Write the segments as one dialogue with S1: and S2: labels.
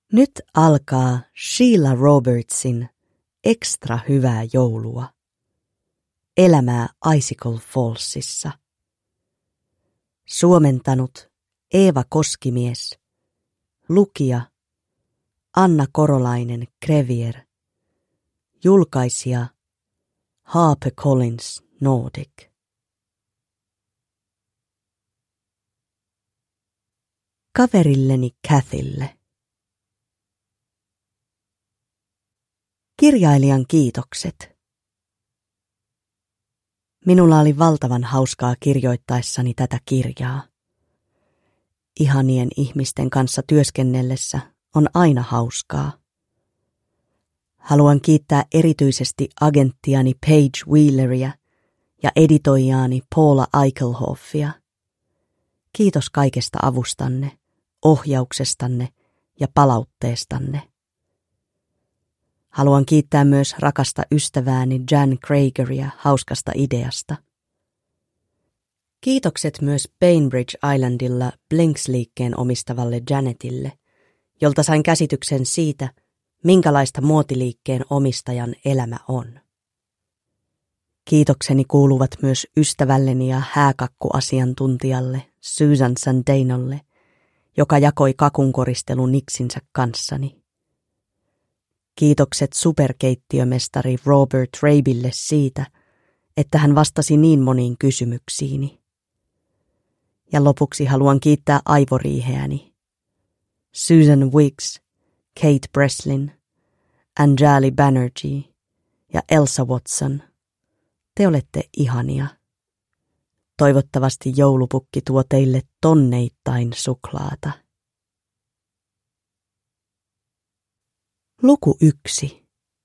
S1: Nyt alkaa Sheila Robertsin Ekstra hyvää joulua. Elämää Icicle Fallsissa. Suomentanut Eeva Koskimies. Lukija Anna Korolainen-Crevier. Julkaisija HarperCollins Nordic. Kaverilleni Cathylle. Kirjailijan kiitokset. Minulla oli valtavan hauskaa kirjoittaessani tätä kirjaa. Ihanien ihmisten kanssa työskennellessä on aina hauskaa. Haluan kiittää erityisesti agenttiani Paige Wheeleria ja editoijaani Paula Eichelhoffia. Kiitos kaikesta avustanne, ohjauksestanne ja palautteestanne. Haluan kiittää myös rakasta ystävääni Jan Krageria hauskasta ideasta. Kiitokset myös Bainbridge Islandilla Blinks-liikkeen omistavalle Janetille, jolta sain käsityksen siitä, minkälaista muotiliikkeen omistajan elämä on. Kiitokseni kuuluvat myös ystävälleni ja hääkakkuasiantuntijalle Susan Sandanolle, joka jakoi kakunkoristelun niksinsä kanssani. Kiitokset superkeittiömestari Robert Rabille siitä, että hän vastasi niin moniin kysymyksiini. Ja lopuksi haluan kiittää aivoriiheäni. Susan Wiggs, Kate Breslin, Anjali Banerjee ja Elsa Watson. Te olette ihania. Toivottavasti joulupukki tuo teille tonneittain suklaata. Luku 1.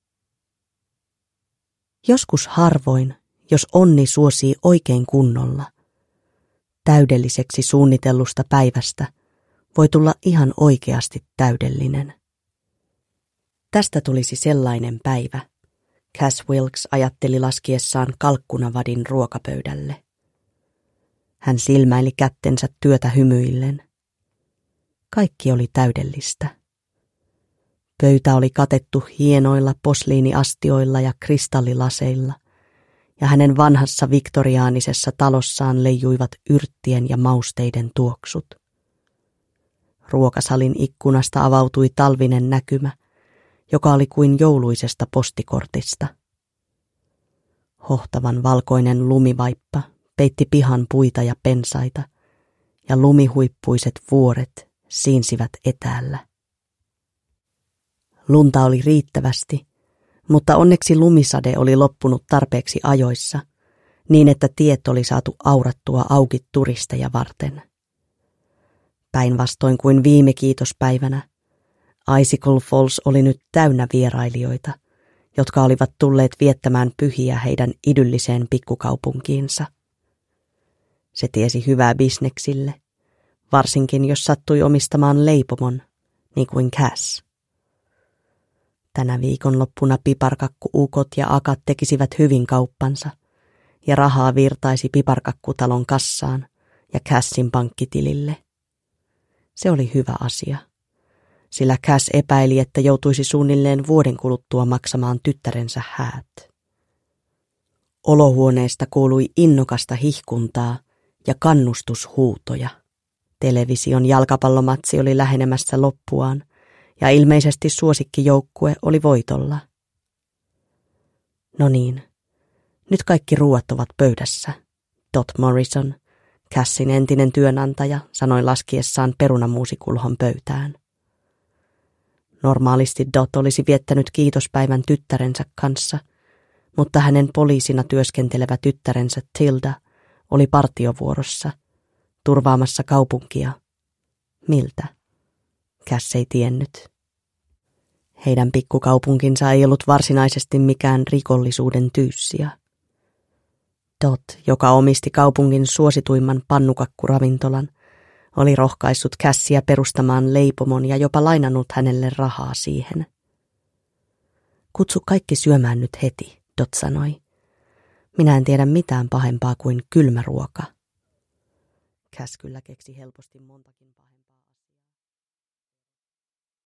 S1: Joskus harvoin, jos onni suosii oikein kunnolla, täydelliseksi suunnitellusta päivästä voi tulla ihan oikeasti täydellinen. Tästä tulisi sellainen päivä, Cass Wilkes ajatteli laskiessaan kalkkunavadin ruokapöydälle. Hän silmäili kättensä työtä hymyillen. Kaikki oli täydellistä. Pöytä oli katettu hienoilla posliiniastioilla ja kristallilaseilla, ja hänen vanhassa viktoriaanisessa talossaan leijuivat yrttien ja mausteiden tuoksut. Ruokasalin ikkunasta avautui talvinen näkymä, joka oli kuin jouluisesta postikortista. Hohtavan valkoinen lumivaippa peitti pihan puita ja pensaita, ja lumihuippuiset vuoret siinsivät etäällä. Lunta oli riittävästi, mutta onneksi lumisade oli loppunut tarpeeksi ajoissa, niin että tiet oli saatu aurattua auki turisteja varten. Päinvastoin kuin viime kiitospäivänä, Icicle Falls oli nyt täynnä vierailijoita, jotka olivat tulleet viettämään pyhiä heidän idylliseen pikkukaupunkiinsa. Se tiesi hyvää bisneksille, varsinkin jos sattui omistamaan leipomon, niin kuin Cass. Tänä viikonloppuna piparkakku-ukot ja akat tekisivät hyvin kauppansa, ja rahaa virtaisi piparkakkutalon kassaan ja Cassin pankkitilille. Se oli hyvä asia, sillä Cass epäili, että joutuisi suunnilleen vuoden kuluttua maksamaan tyttärensä häät. Olohuoneesta kuului innokasta hihkuntaa ja kannustushuutoja. Television jalkapallomatsi oli lähenemässä loppuaan, ja ilmeisesti suosikkijoukkue oli voitolla. No niin, nyt kaikki ruuat ovat pöydässä. Dot Morrison, Cassin entinen työnantaja, sanoi laskiessaan perunamuusikulhon pöytään. Normaalisti Dot olisi viettänyt kiitospäivän tyttärensä kanssa, mutta hänen poliisina työskentelevä tyttärensä Tilda oli partiovuorossa, turvaamassa kaupunkia. Miltä? Cass ei tiennyt. Heidän pikkukaupunkinsa ei ollut varsinaisesti mikään rikollisuuden tyyssiä. Dot, joka omisti kaupungin suosituimman pannukakkuravintolan, oli rohkaissut Cassia perustamaan leipomon ja jopa lainannut hänelle rahaa siihen. Kutsu kaikki syömään nyt heti, Dot sanoi. Minä en tiedä mitään pahempaa kuin kylmä ruoka. Cass kyllä keksi helposti montakin